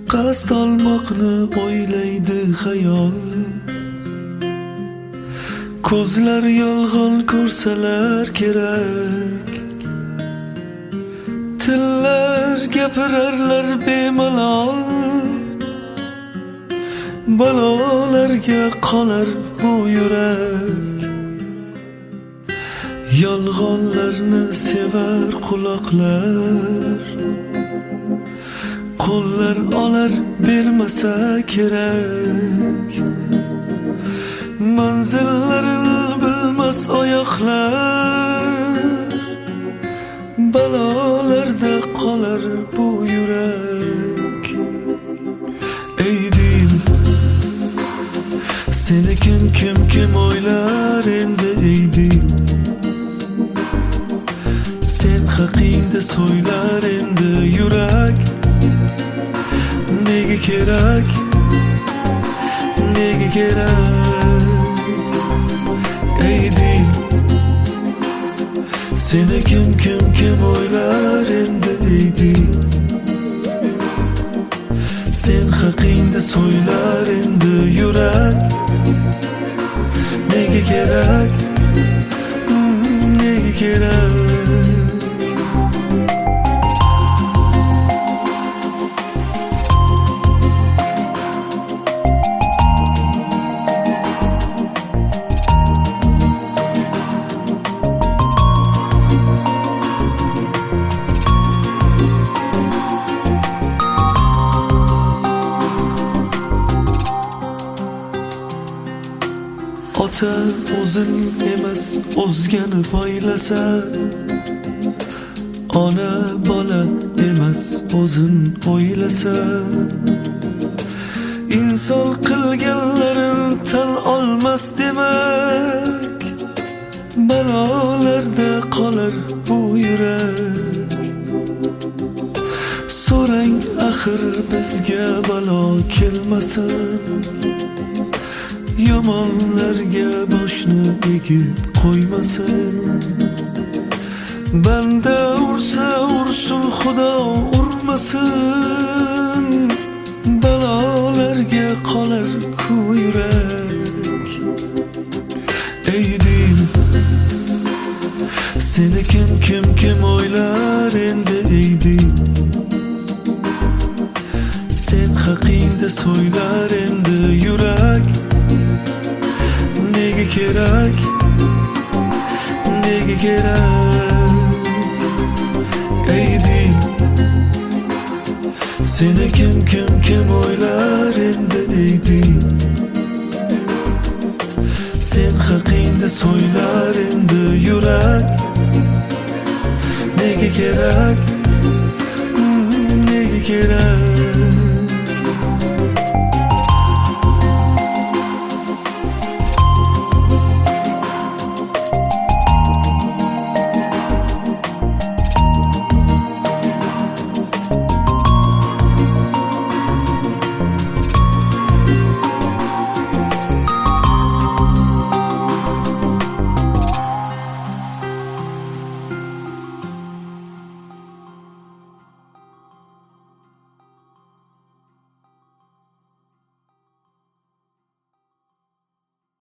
qasd olmoqni o'ylaydi xayol. Ko'zlar yolg'on ko'rsalar kerak, tillar gapirarlar bemalol. Balolarga qolar bu yurak, yolg'onlarni sevar quloqlar. Qo'llar olar bermasa kerak, manzillarini bilmas oyoqlar. Balolarda qolar bu yurak. Ey dil, seni kim o'ylar endi ey dil. Sen haqingda so'ylar endi yurak. Nega kerak, nega kerak? Ey dil, seni kim o'ylar endi ey dil. Sen haqingda so'ylar endi yurak. Nega kerak, nega kerak? Ota o'zin emas o'zgani poylasa, ona bola emas o'zin o'ylasa. Inson qilganlarin tan olmas demak, balolarda qolar bu yurak. So'rang axir bizga balo kelmasin, yomonlarga boshni egib qo'ymasin. Banda ursa ursin, Xudo urmasin. Balolarga qolar ku yurak. Ey dil, seni kim o'ylar endi ey dil. Sen haqingda so'ylar endi yurak. Nega kerak, nega kerak? Ey dil, seni kim o'ylar endi ey dil. Sen haqingda so'ylar endi yurak. Nega kerak,